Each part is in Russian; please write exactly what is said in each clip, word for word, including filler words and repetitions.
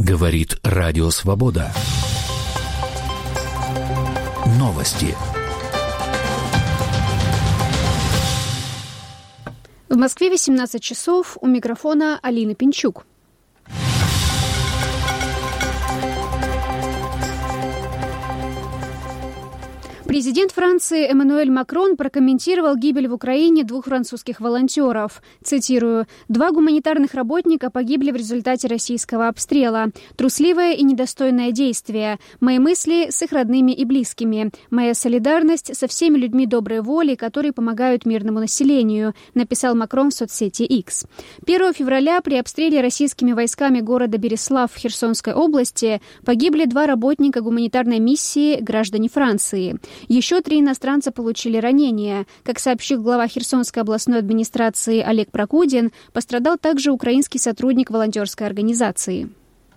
Говорит Радио Свобода. Новости. В Москве восемнадцать часов. У микрофона Алина Пинчук. Президент Франции Эммануэль Макрон прокомментировал гибель в Украине двух французских волонтеров. Цитирую: «Два гуманитарных работника погибли в результате российского обстрела. Трусливое и недостойное действие. Мои мысли с их родными и близкими. Моя солидарность со всеми людьми доброй воли, которые помогают мирному населению», написал Макрон в соцсети X. первого февраля при обстреле российскими войсками города Береслав в Херсонской области погибли два работника гуманитарной миссии, граждане Франции. Еще три иностранца получили ранения. Как сообщил глава Херсонской областной администрации Олег Прокудин, пострадал также украинский сотрудник волонтерской организации.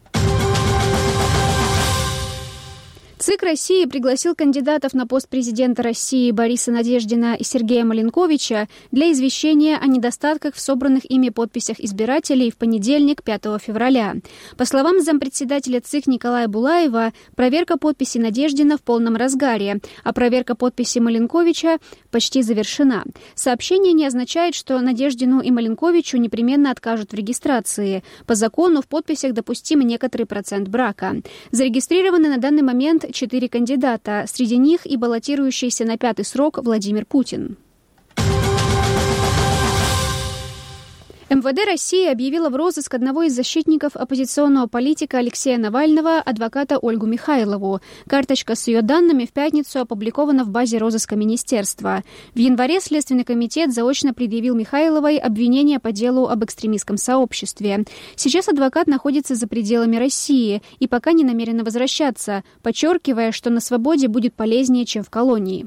ЦИК России пригласил кандидатов на пост президента России Бориса Надеждина и Сергея Маленковича для извещения о недостатках в собранных ими подписях избирателей в понедельник, пятого февраля. По словам зампредседателя ЦИК Николая Булаева, проверка подписи Надеждина в полном разгаре, а проверка подписи Маленковича почти завершена. Сообщение не означает, что Надеждину и Маленковичу непременно откажут в регистрации. По закону в подписях допустим некоторый процент брака. Зарегистрированы на данный момент четыре кандидата, среди них и баллотирующийся на пятый срок Владимир Путин. МВД России объявила в розыск одного из защитников оппозиционного политика Алексея Навального, адвоката Ольгу Михайлову. Карточка с ее данными в пятницу опубликована в базе розыска министерства. В январе Следственный комитет заочно предъявил Михайловой обвинение по делу об экстремистском сообществе. Сейчас адвокат находится за пределами России и пока не намерена возвращаться, подчеркивая, что на свободе будет полезнее, чем в колонии.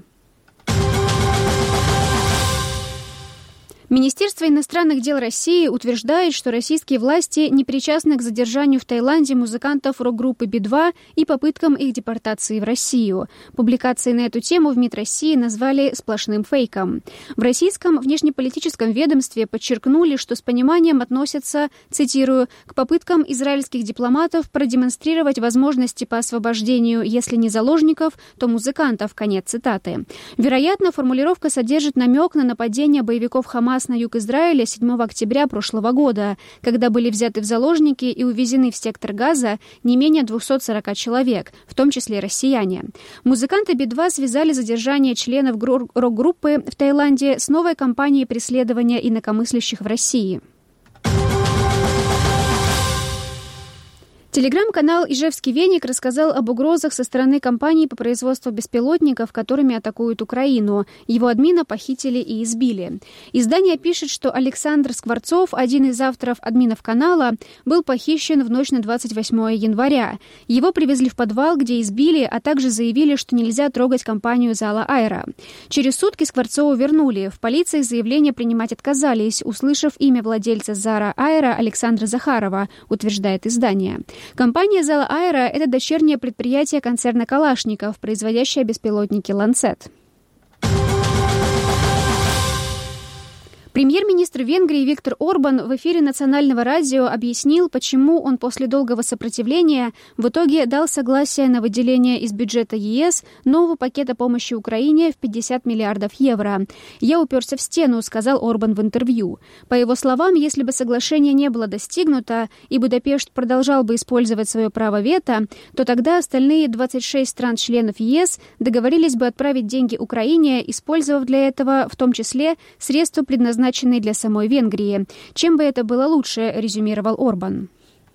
Министерство иностранных дел России утверждает, что российские власти не причастны к задержанию в Таиланде музыкантов рок-группы Би два и попыткам их депортации в Россию. Публикации на эту тему в МИД России назвали сплошным фейком. В российском внешнеполитическом ведомстве подчеркнули, что с пониманием относятся, цитирую, к попыткам израильских дипломатов продемонстрировать возможности по освобождению, если не заложников, то музыкантов, конец цитаты. Вероятно, формулировка содержит намек на нападение боевиков Хамас на юг Израиля седьмого октября прошлого года, когда были взяты в заложники и увезены в сектор Газа не менее двухсот сорока человек, в том числе россияне. Музыканты Би два связали задержание членов рок-группы в Таиланде с новой кампанией преследования инакомыслящих в России. Телеграм-канал «Ижевский веник» рассказал об угрозах со стороны компаний по производству беспилотников, которыми атакуют Украину. Его админа похитили и избили. Издание пишет, что Александр Скворцов, один из авторов админов канала, был похищен в ночь на двадцать восьмое января. Его привезли в подвал, где избили, а также заявили, что нельзя трогать компанию «Зала Аэро». Через сутки Скворцова вернули. В полиции заявление принимать отказались, услышав имя владельца «Зара Аэро» Александра Захарова, утверждает издание. Компания «Зала Аэро» — это дочернее предприятие концерна «Калашников», производящее беспилотники «Ланцет». Премьер-министр Венгрии Виктор Орбан в эфире национального радио объяснил, почему он после долгого сопротивления в итоге дал согласие на выделение из бюджета ЕС нового пакета помощи Украине в пятьдесят миллиардов евро. «Я уперся в стену», — сказал Орбан в интервью. По его словам, если бы соглашение не было достигнуто и Будапешт продолжал бы использовать свое право вето, то тогда остальные двадцать шесть стран-членов ЕС договорились бы отправить деньги Украине, использовав для этого в том числе средства, предназначенные для самой Венгрии. Чем бы это было лучше, резюмировал Орбан.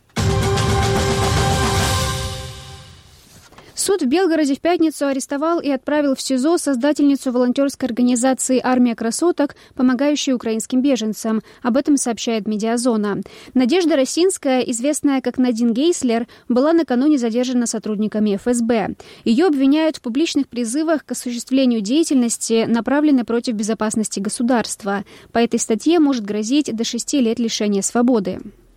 Суд в Белгороде в пятницу арестовал и отправил в СИЗО создательницу волонтерской организации «Армия красоток», помогающей украинским беженцам. Об этом сообщает «Медиазона». Надежда Росинская, известная как Надин Гейслер, была накануне задержана сотрудниками эф эс бэ. Ее обвиняют в публичных призывах к осуществлению деятельности, направленной против безопасности государства. По этой статье может грозить до шести лет лишения свободы.